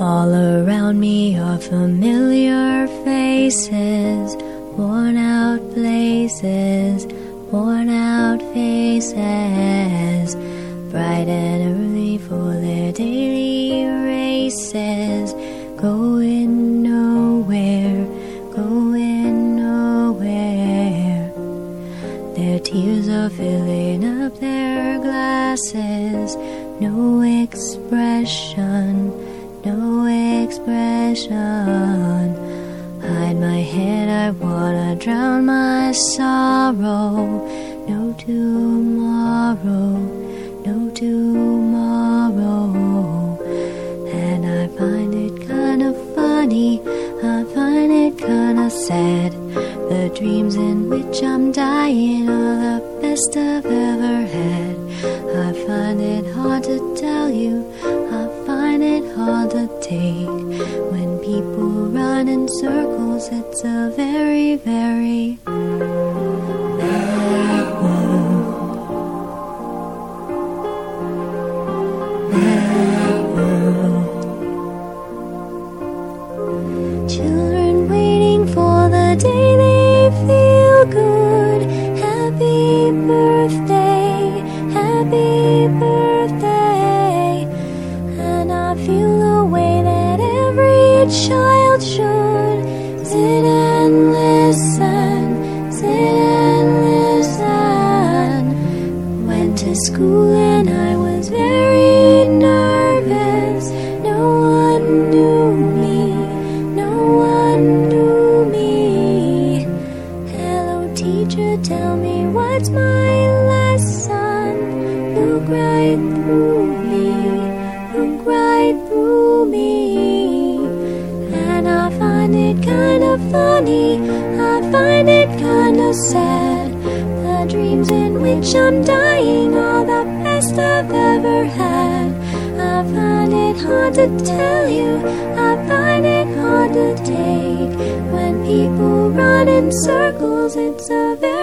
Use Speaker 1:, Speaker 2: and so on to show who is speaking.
Speaker 1: All around me are familiar faces, worn out places, worn out faces, bright and early for their daily races, going nowhere, going nowhere. Their tears are filling up their glasses, no expression, no expression. Hide my head, I wanna drown my sorrow. No tomorrow, no tomorrow. And I find it kinda funny, I find it kinda sad. The dreams in which I'm dying are the best I've ever had. I find it hard to tell you, I find it hard to take. When people run in circles, it's a very, very bad world. Bad world. Children waiting for the day they feel good. Happy birthday, happy birthday. And I feel the way that every child should. Sit and listen, sit and listen. Went to school and I was very nervous. No one knew me, no one knew me. Hello teacher, tell me what's my lesson. Look right through me, look right through me. And I find it kinda funny, I find it kinda sad. The dreams in which I'm dying are the best I've ever had. I find it hard to tell you, I find it hard to take. When people run in circles, it's a very